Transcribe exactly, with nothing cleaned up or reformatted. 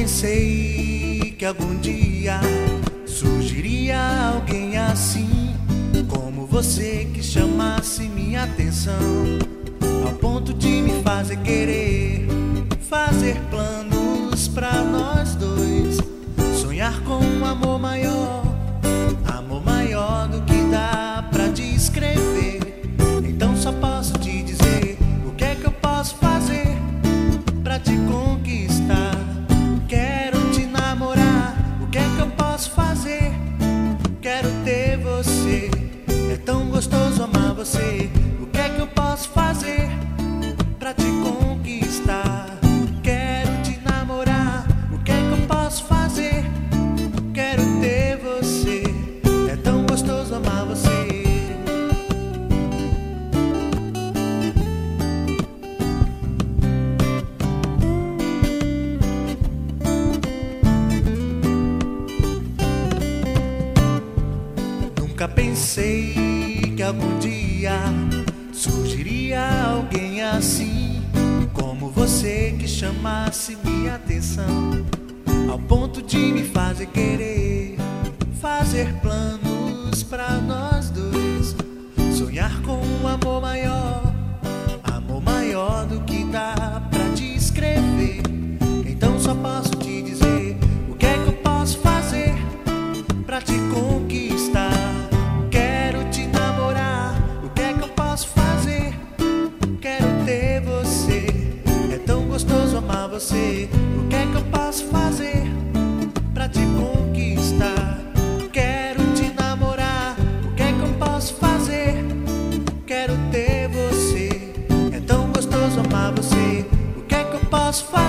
pensei que algum dia surgiria alguém assim como você, que chamasse minha atenção ao ponto de me fazer querer fazer planos pra nós dois, sonhar com um amor maior, amor maior do que dá pra descrever. Então só posso te dizer o que é que eu posso fazer pra te conquistar. Quero te namorar, o que é que eu posso fazer? Quero ter você, é tão gostoso amar você. O que é que eu posso fazer pra te conquistar? Quero te namorar, o que é que eu posso fazer? Quero ter você, é tão gostoso amar você. Nunca pensei que algum dia surgiria alguém assim como você, que chamasse minha atenção ao ponto de me fazer querer fazer planos pra nós dois, sonhar com um amor maior, amor maior do que dá pra descrever. Então só posso te dizer o que é que eu posso fazer pra te conquistar. Quero te namorar, o que é que eu posso fazer? Quero ter você, é tão gostoso amar você. O que é que eu posso fazer pra te conquistar? Quero te namorar, o que é que eu posso fazer? Quero ter você, é tão gostoso amar você. O que é que eu posso fazer